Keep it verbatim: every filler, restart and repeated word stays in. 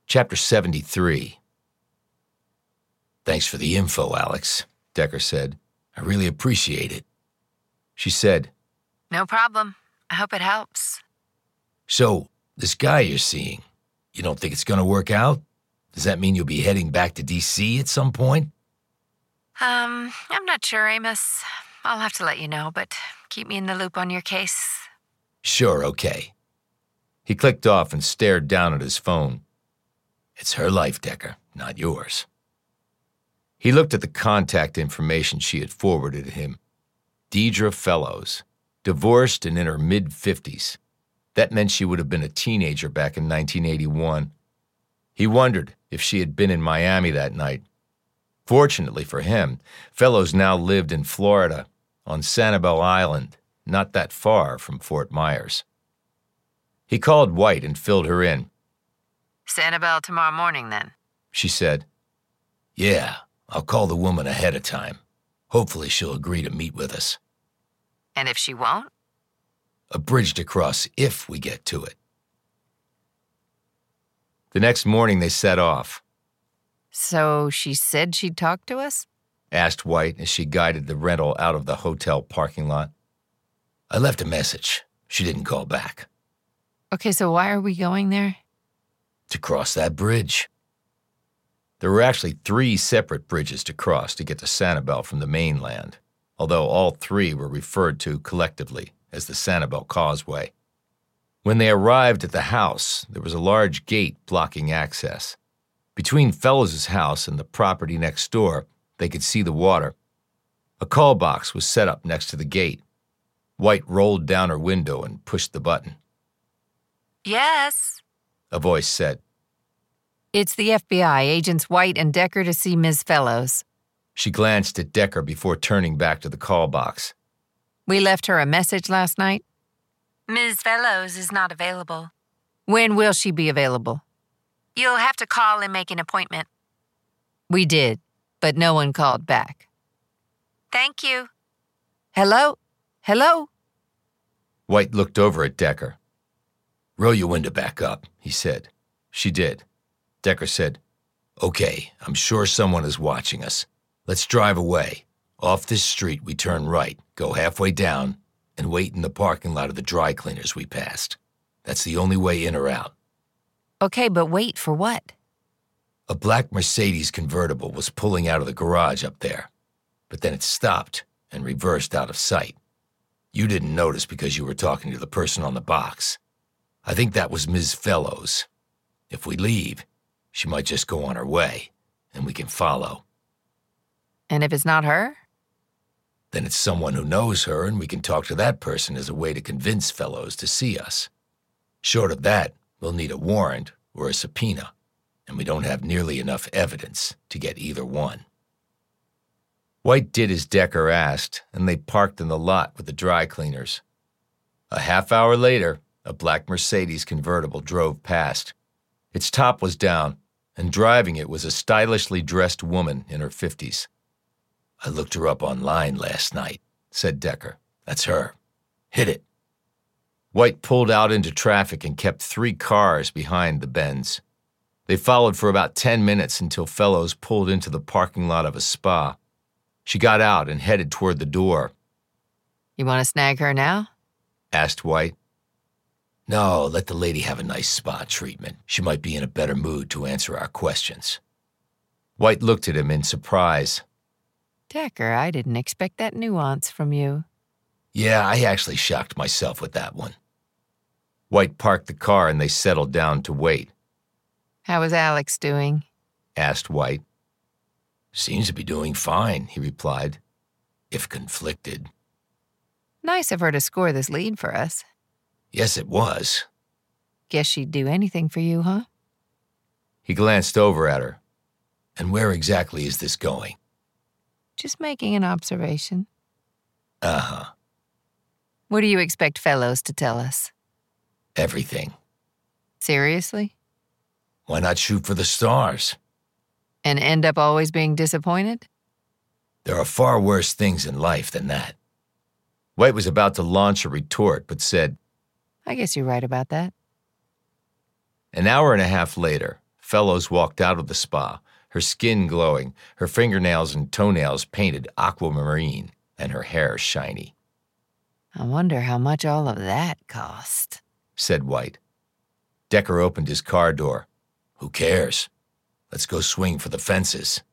Chapter seventy-three. "Thanks for the info, Alex," Decker said. "I really appreciate it." She said, "No problem. I hope it helps." "So, this guy you're seeing, you don't think it's going to work out? Does that mean you'll be heading back to D C at some point?" Um, I'm not sure, Amos. I'll have to let you know, but keep me in the loop on your case. "Sure, okay." He clicked off and stared down at his phone. "It's her life, Decker, not yours." He looked at the contact information she had forwarded to him. Deidre Fellows, divorced and in her mid-fifties. That meant she would have been a teenager back in nineteen eighty-one. He wondered if she had been in Miami that night. Fortunately for him, Fellows now lived in Florida, on Sanibel Island, not that far from Fort Myers. He called White and filled her in. Sanibel tomorrow morning, then? She said. "Yeah, I'll call the woman ahead of time. Hopefully she'll agree to meet with us." And if she won't? "A bridge to cross if we get to it." The next morning they set off. "So she said she'd talk to us?" asked White as she guided the rental out of the hotel parking lot. "I left a message. She didn't call back." Okay, so why are we going there? "To cross that bridge." There were actually three separate bridges to cross to get to Sanibel from the mainland, although all three were referred to collectively as the Sanibel Causeway. When they arrived at the house, there was a large gate blocking access. Between Fellows' house and the property next door, they could see the water. A call box was set up next to the gate. White rolled down her window and pushed the button. "Yes," a voice said. "It's the F B I, Agents White and Decker to see Miz Fellows." She glanced at Decker before turning back to the call box. "We left her a message last night." "Miz Fellows is not available." "When will she be available?" "You'll have to call and make an appointment." "We did, but no one called back." "Thank you." "Hello? Hello?" White looked over at Decker. "Roll your window back up," he said. She did. Decker said, "Okay, I'm sure someone is watching us. Let's drive away. Off this street, we turn right, go halfway down, and wait in the parking lot of the dry cleaners we passed. That's the only way in or out." "Okay, but wait for what?" "A black Mercedes convertible was pulling out of the garage up there, but then it stopped and reversed out of sight. You didn't notice because you were talking to the person on the box. I think that was Miz Fellows. If we leave, she might just go on her way, and we can follow." "And if it's not her?" "Then it's someone who knows her, and we can talk to that person as a way to convince Fellows to see us. Short of that, we'll need a warrant or a subpoena, and we don't have nearly enough evidence to get either one." White did as Decker asked, and they parked in the lot with the dry cleaners. A half hour later, a black Mercedes convertible drove past. Its top was down, and driving it was a stylishly dressed woman in her fifties. "I looked her up online last night," said Decker. "That's her. Hit it." White pulled out into traffic and kept three cars behind the Benz. They followed for about ten minutes until Fellows pulled into the parking lot of a spa. She got out and headed toward the door. "You want to snag her now?" asked White. "No, let the lady have a nice spa treatment. She might be in a better mood to answer our questions." White looked at him in surprise. "Decker, I didn't expect that nuance from you." "Yeah, I actually shocked myself with that one." White parked the car and they settled down to wait. "How is Alex doing?" asked White. "Seems to be doing fine," he replied, if conflicted. "Nice of her to score this lead for us." "Yes, it was." "Guess she'd do anything for you, huh?" He glanced over at her. "And where exactly is this going?" "Just making an observation." "Uh-huh. "What do you expect Fellows to tell us?" "Everything." "Seriously?" "Why not shoot for the stars?" "And end up always being disappointed?" "There are far worse things in life than that." White was about to launch a retort, but said, "I guess you're right about that." An hour and a half later, Fellows walked out of the spa, her skin glowing, her fingernails and toenails painted aquamarine, and her hair shiny. I wonder how much all of that cost, said White. Decker opened his car door. Who cares? Let's go swing for the fences.